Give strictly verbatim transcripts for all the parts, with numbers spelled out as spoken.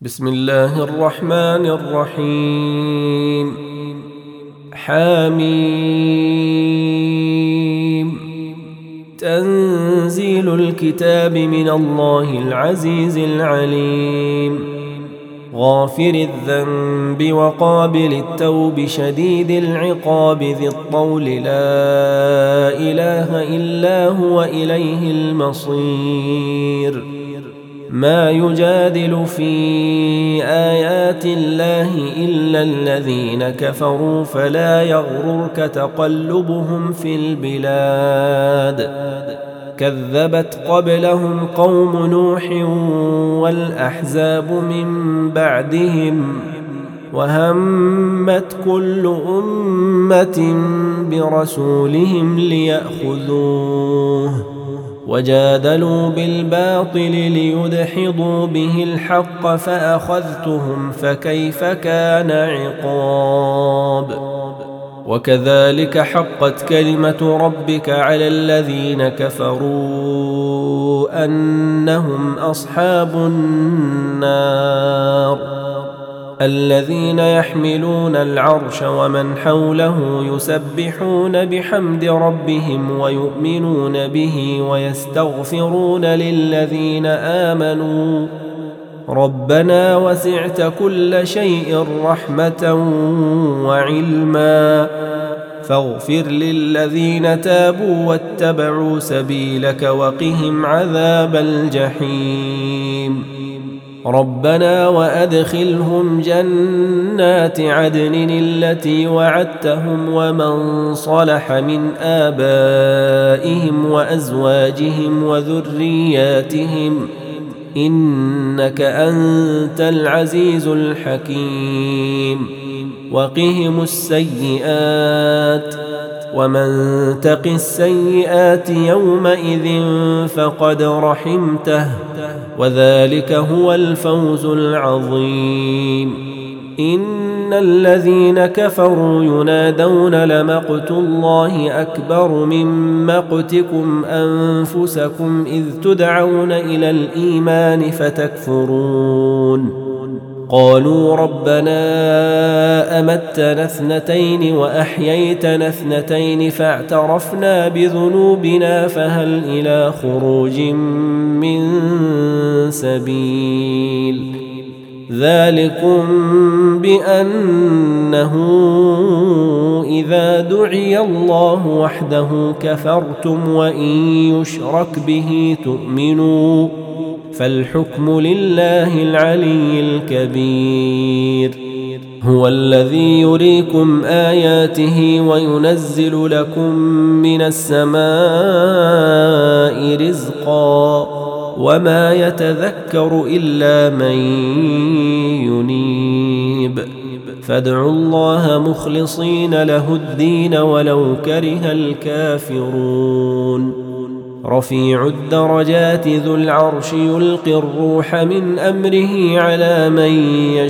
بسم الله الرحمن الرحيم. حميم. تنزيل الكتاب من الله العزيز العليم، غافر الذنب وقابل التوب شديد العقاب ذي الطول لا إله إلا هو إليه المصير. ما يجادل في آيات الله إلا الذين كفروا فلا يغررك تقلبهم في البلاد. كذبت قبلهم قوم نوح والأحزاب من بعدهم، وهمت كل أمة برسولهم ليأخذوه، وجادلوا بالباطل ليدحضوا به الحق فأخذتهم فكيف كان عقاب. وكذلك حقت كلمة ربك على الذين كفروا أنهم أصحاب النار. الذين يحملون العرش ومن حوله يسبحون بحمد ربهم ويؤمنون به ويستغفرون للذين آمنوا ربنا وسعت كل شيء رحمة وعلما فاغفر للذين تابوا واتبعوا سبيلك وقهم عذاب الجحيم. ربنا وأدخلهم جنات عدن التي وعدتهم ومن صلح من آبائهم وأزواجهم وذرياتهم إنك أنت العزيز الحكيم. وقهم السيئات ومن تق السيئات يومئذ فقد رحمته وذلك هو الفوز العظيم. إن الذين كفروا ينادون لمقت الله أكبر من مقتكم أنفسكم إذ تدعون إلى الإيمان فتكفرون. قالوا ربنا أمتنا اثنتين وأحييتنا اثنتين فاعترفنا بذنوبنا فهل إلى خروج من سبيل. ذلكم بأنه إذا دعي الله وحده كفرتم وإن يشرك به تؤمنوا فالحكم لله العلي الكبير. هو الذي يريكم آياته وينزل لكم من السماء رزقا وما يتذكر إلا من ينيب. فادعوا الله مخلصين له الدين ولو كره الكافرون. رفيع الدرجات ذو العرش يلقي الروح من أمره على من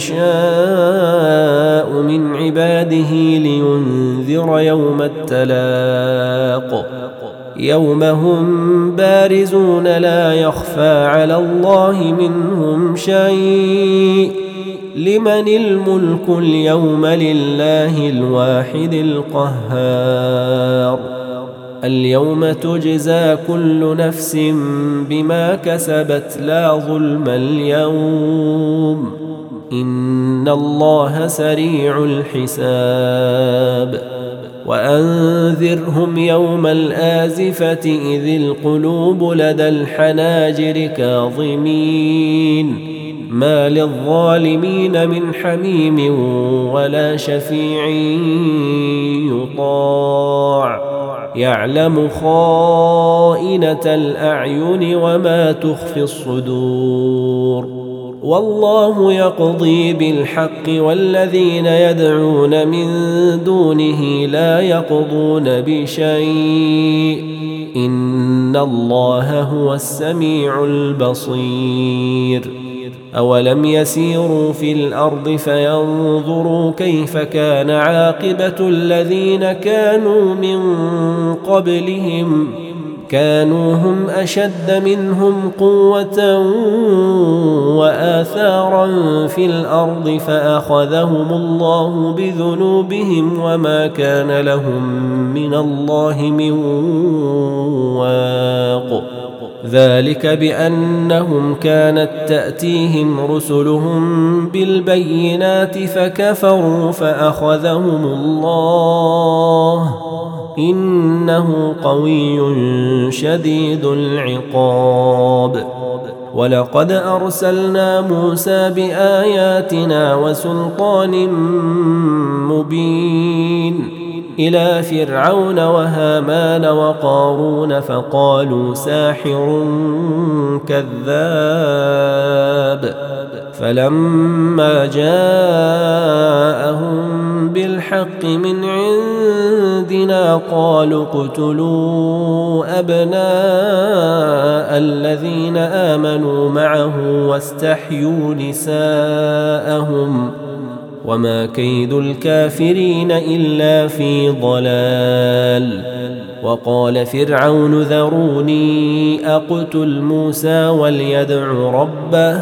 يشاء من عباده لينذر يوم التلاق. يوم هم بارزون لا يخفى على الله منهم شيء. لمن الملك اليوم لله الواحد القهار. اليوم تجزى كل نفس بما كسبت لا ظلم اليوم إن الله سريع الحساب. وأنذرهم يوم الآزفة إذ القلوب لدى الحناجر كاظمين ما للظالمين من حميم ولا شفيع يطاع. يعلم خائنة الأعين وما تخفي الصدور. والله يقضي بالحق والذين يدعون من دونه لا يقضون بشيء إن الله هو السميع البصير. أولم يسيروا في الأرض فينظروا كيف كان عاقبة الذين كانوا من قبلهم كانوا هم أشد منهم قوة وآثارا في الأرض فأخذهم الله بذنوبهم وما كان لهم من الله من واق. ذلك بأنهم كانت تأتيهم رسلهم بالبينات فكفروا فأخذهم الله إنه قوي شديد العقاب. ولقد أرسلنا موسى بآياتنا وسلطان مبين إلى فرعون وهامان وقارون فقالوا ساحر كذاب. فلما جاءهم بالحق من عندنا قالوا اقتلوا أبناء الذين آمنوا معه واستحيوا نساءهم وما كيد الكافرين إلا في ضلال. وقال فرعون ذروني أقتل موسى وليدع ربه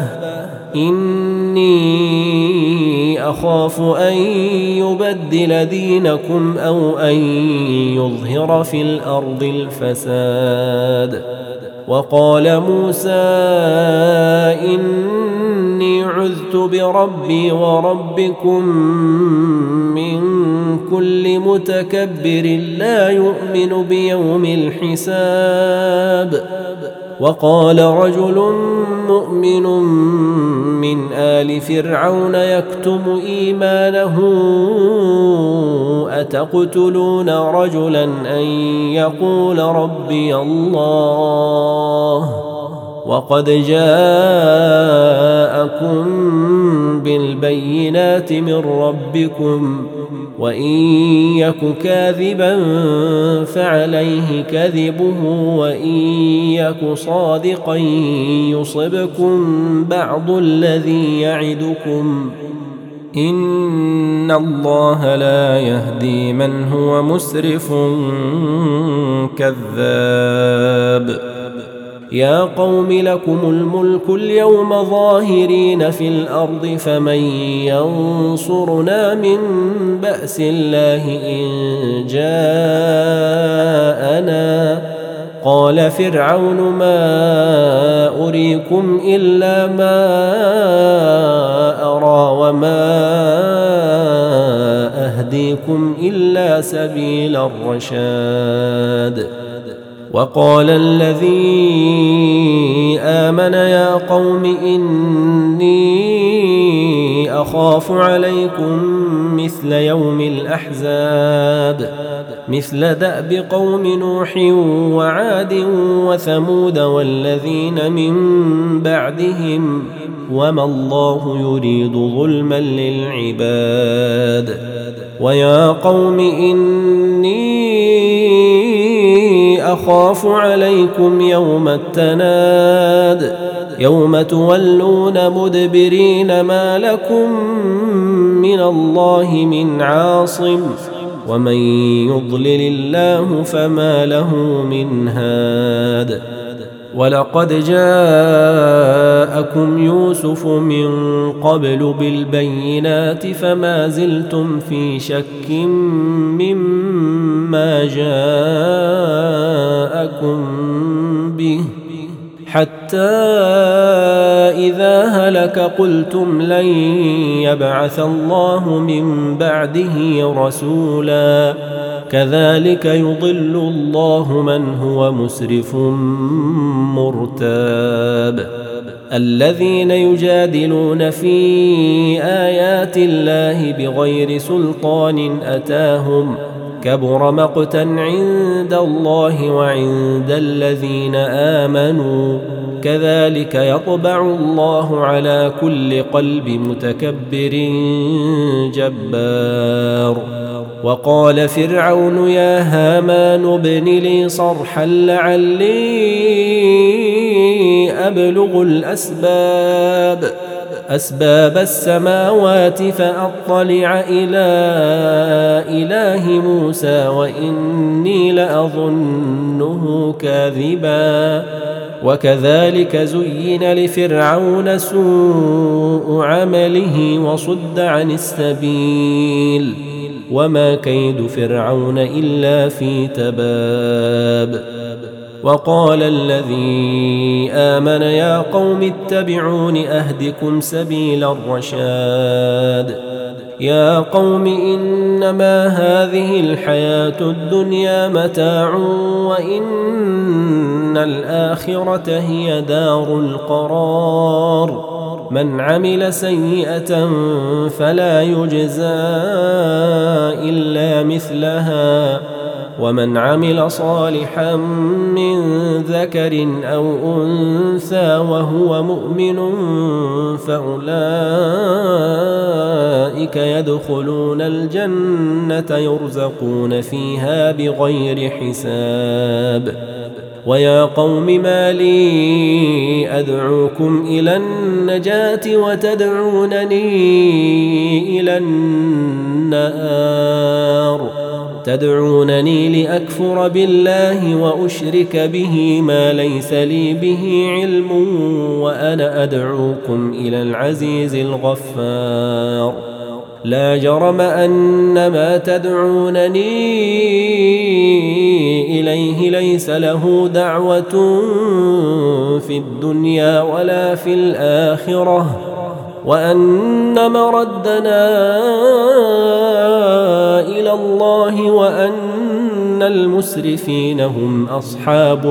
إني أخاف أن يبدل دينكم أو أن يظهر في الأرض الفساد. وقال موسى إني عذت بربي وربكم من كل متكبر لا يؤمن بيوم الحساب. وقال رجل مؤمن من آل فرعون يكتم إيمانه أتقتلون رجلا أن يقول ربي الله وقد جاءكم بالبينات من ربكم وإن يك كاذبا فعليه كذبه وإن يك صادقا يصبكم بعض الذي يعدكم إن الله لا يهدي من هو مسرف كذاب. يا قوم لكم الملك اليوم ظاهرين في الأرض فمن ينصرنا من بأس الله إن جاءنا. قال فرعون ما أريكم إلا ما أرى وما أهديكم إلا سبيل الرشاد. وقال الذي آمن يا قوم إني أخاف عليكم مثل يوم الأحزاب مثل دأب قوم نوح وعاد وثمود والذين من بعدهم وما الله يريد ظلما للعباد. ويا قوم إني أخاف عليكم يوم التناد يوم تولون مدبرين ما لكم من الله من عاصم ومن يضلل الله فما له من هاد. ولقد جاءكم يوسف من قبل بالبينات فما زلتم في شك مما جاءكم به حتى إذا هلك قلتم لن يبعث الله من بعده رسولا كذلك يضل الله من هو مسرف مرتاب. الذين يجادلون في آيات الله بغير سلطان أتاهم كبر مقتا عند الله وعند الذين آمنوا كذلك يطبع الله على كل قلب متكبر جبار. وقال فرعون يا هامان ابن لي صرحا لعلي أبلغ الأسباب أسباب السماوات فأطلع إلى إله موسى وإني لأظنه كاذبا وكذلك زين لفرعون سوء عمله وصد عن السبيل وما كيد فرعون إلا في تباب. وقال الذي آمن يا قوم اتبعون أهدكم سبيل الرشاد يا قوم إنما هذه الحياة الدنيا متاع وإن الآخرة هي دار القرار من عمل سيئة فلا يجزى إلا مثلها ومن عمل صالحا من ذكر أو أنثى وهو مؤمن فأولئك يدخلون الجنة يرزقون فيها بغير حساب. ويا قوم ما لي أدعوكم إلى النجاة وتدعونني إلى النار تدعونني لأكفر بالله وأشرك به ما ليس لي به علم وأنا أدعوكم إلى العزيز الغفار لا جرم أن ما تدعونني إليه ليس له دعوة في الدنيا ولا في الآخرة وأن مردنا إلى الله وأن المسرفين هم أصحاب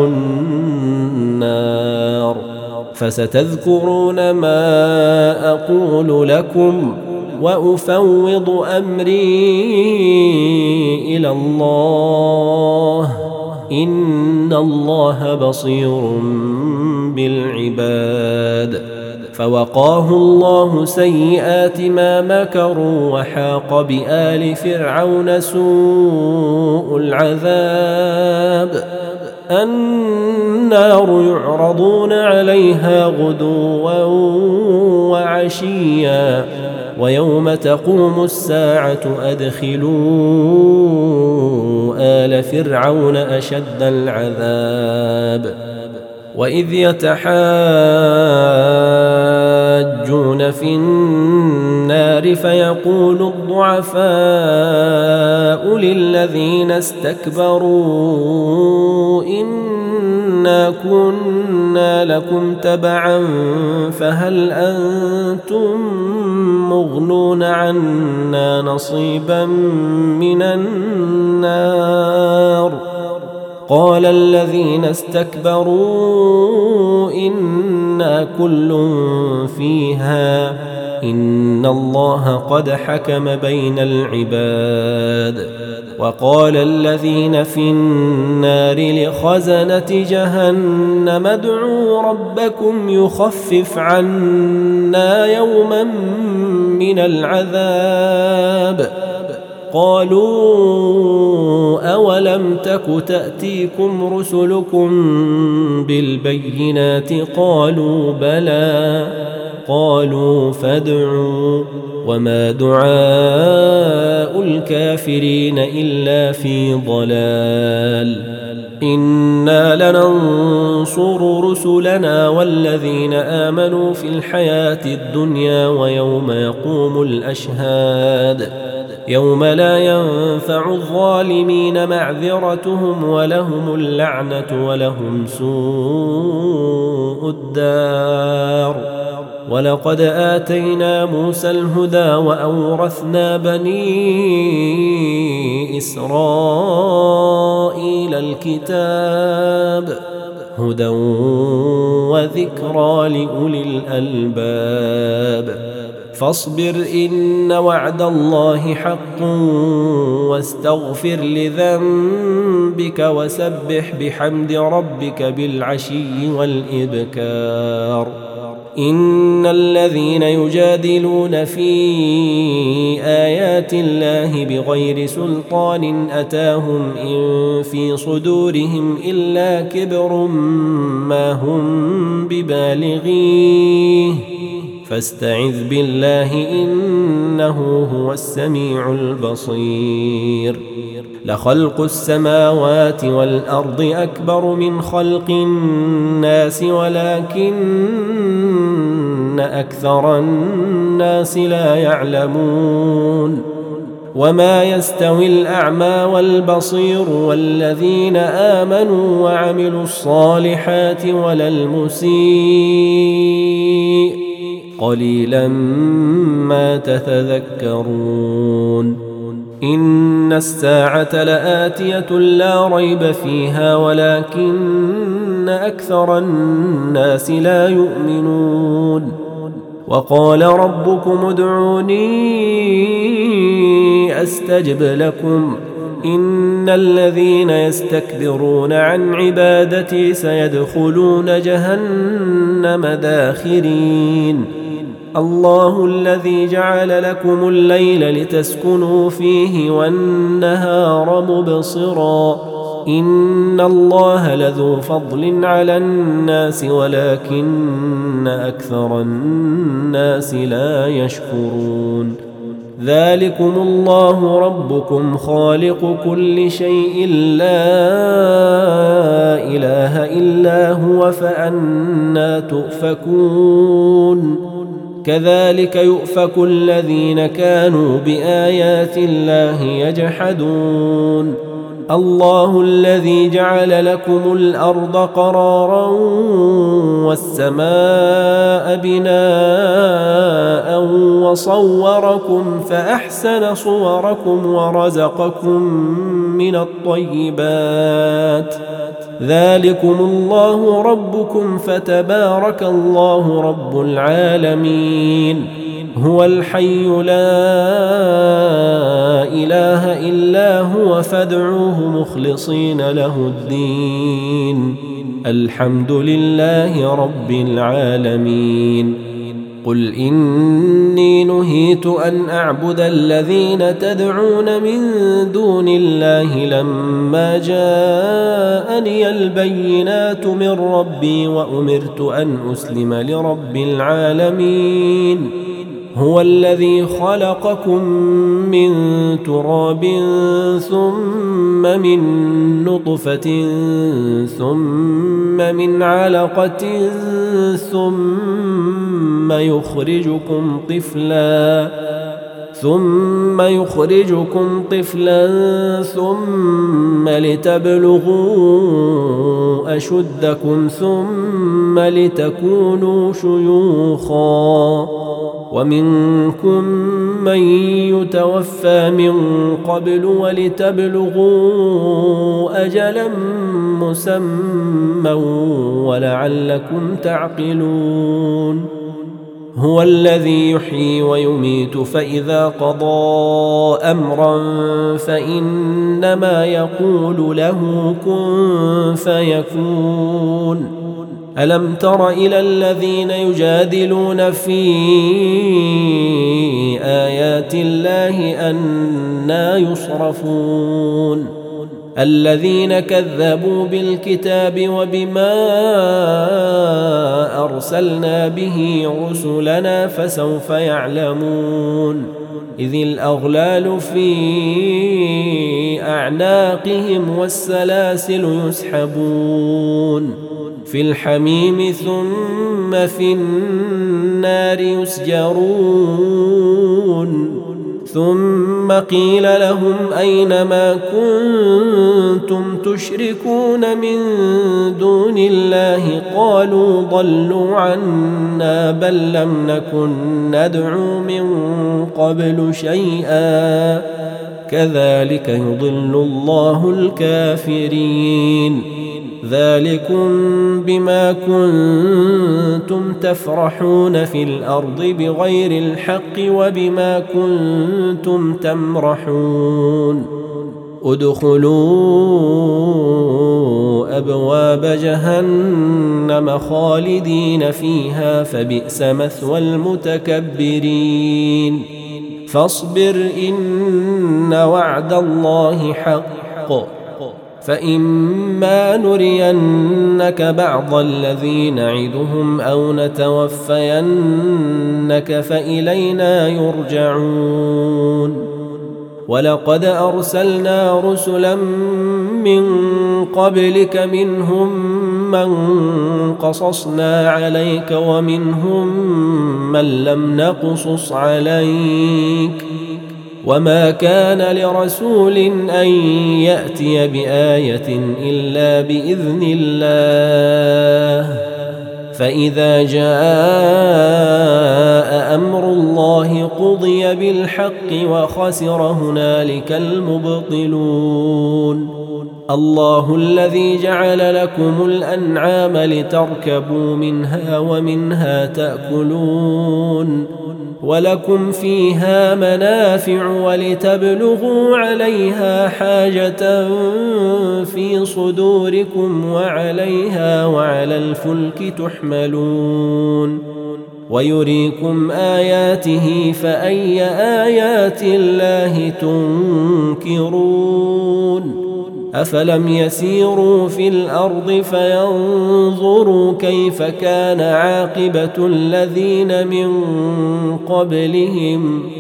النار. فستذكرون ما أقول لكم وأفوض أمري إلى الله إن الله بصير بالعباد. فوقاه الله سيئات ما مكروا وحاق بآل فرعون سوء العذاب النار يعرضون عليها غدوا وعشيا ويوم تقوم الساعة أدخلوا آل فرعون أشد العذاب. وإذ يتحاجون في النار فيقول الضعفاء للذين استكبروا إنا كنا لكم تبعا فهل أنتم مغنون عنا نصيبا من النار قال الذين استكبروا إنا كل فيها إن الله قد حكم بين العباد. وقال الذين في النار لخزنة جهنم ادعوا ربكم يخفف عنا يوما من العذاب قالوا أولم تك تأتيكم رسلكم بالبينات قالوا بلى قالوا فادعوا وما دعاء الكافرين إلا في ضلال إنا لننصر رسلنا والذين آمنوا في الحياة الدنيا ويوم يقوم الأشهاد يوم لا ينفع الظالمين معذرتهم ولهم اللعنة ولهم سوء الدار. ولقد آتينا موسى الهدى وأورثنا بني إسرائيل الكتاب هدى وذكرى لأولي الألباب. فاصبر إن وعد الله حق واستغفر لذنبك وسبح بحمد ربك بالعشي والإبكار. إن الذين يجادلون في آيات الله بغير سلطان أتاهم إن في صدورهم إلا كبر ما هم ببالغيه فاستعذ بالله إنه هو السميع البصير. لخلق السماوات والأرض أكبر من خلق الناس ولكن أكثر الناس لا يعلمون. وما يستوي الأعمى والبصير والذين آمنوا وعملوا الصالحات ولا المسيء قليلا ما تتذكرون. إن الساعة لآتية لا ريب فيها ولكن أكثر الناس لا يؤمنون. وقال ربكم ادعوني أستجب لكم إن الذين يستكبرون عن عبادتي سيدخلون جهنم داخرين. الله الذي جعل لكم الليل لتسكنوا فيه والنهار مبصرا إن الله لذو فضل على الناس ولكن أكثر الناس لا يشكرون. ذلكم الله ربكم خالق كل شيء لا إله إلا هو فأنى تؤفكون. كذلك يؤفك الذين كانوا بآيات الله يجحدون. الله الذي جعل لكم الأرض قرارا والسماء بناء وصوركم فأحسن صوركم ورزقكم من الطيبات. ذلكم الله ربكم فتبارك الله رب العالمين. هو الحي لا إله إلا هو فادعوه مخلصين له الدين. الحمد لله رب العالمين. قل إني نهيت أن أعبد الذين تدعون من دون الله لما جاءني البينات من ربي وأمرت أن أسلم لرب العالمين. هو الذي خلقكم من تراب ثم من نطفة ثم من علقة ثم يخرجكم طفلا ثم يخرجكم طفلا ثم لتبلغوا أشدكم ثم لتكونوا شيوخا ومنكم من يتوفى من قبل ولتبلغوا أجلا مسمى ولعلكم تعقلون. هو الذي يحيي ويميت فإذا قضى أمرا فإنما يقول له كن فيكون. ألم تر إلى الذين يجادلون في آيات الله أنى يصرفون. الذين كذبوا بالكتاب وبما أرسلنا به رسلنا فسوف يعلمون. إذ الأغلال في أعناقهم والسلاسل يسحبون في الحميم ثم في النار يسجرون. ثم قيل لهم أين ما كنتم تشركون من دون الله قالوا ضلوا عنا بل لم نكن ندعو من قبل شيئا كذلك يضل الله الكافرين. ذلكم بما كنتم تفرحون في الأرض بغير الحق وبما كنتم تمرحون. ادخلوا أبواب جهنم خالدين فيها فبئس مثوى المتكبرين. فاصبر إن وعد الله حق فإما نرينك بعض الذي نعدهم أو نتوفينك فإلينا يرجعون ولقد أرسلنا رسلا من قبلك منهم من قصصنا عليك ومنهم من لم نقصص عليك وما كان لرسول أن يأتي بآية إلا بإذن الله فإذا جاء أمر الله قضي بالحق وخسر هنالك المبطلون الله الذي جعل لكم الأنعام لتركبوا منها ومنها تأكلون ولكم فيها منافع ولتبلغوا عليها حاجة في صدوركم وعليها وعلى الفلك تحملون ويريكم آياته فأي آيات الله تنكرون أفلم يسيروا في الأرض فينظروا كيف كان عاقبة الذين من قبلهم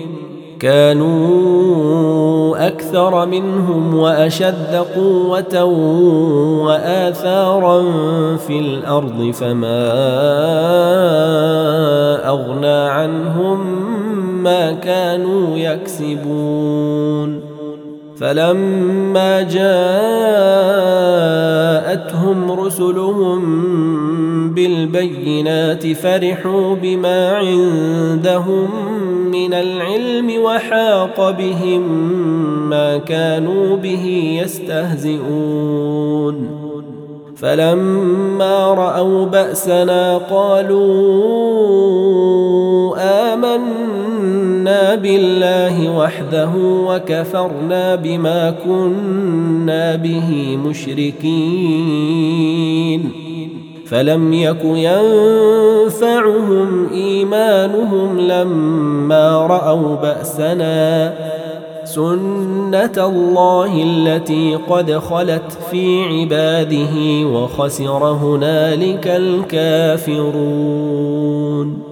كانوا أكثر منهم وأشد قوة وآثارا في الأرض فما أغنى عنهم ما كانوا يكسبون فلما جاءتهم رسلهم بالبينات فرحوا بما عندهم من العلم وحاق بهم ما كانوا به يستهزئون فلما رأوا بأسنا قالوا آمنا بالله وحده وكفرنا بما كنا به مشركين فلم يك ينفعهم إيمانهم لما رأوا بأسنا سنة الله التي قد خلت في عباده وخسر هنالك الكافرون.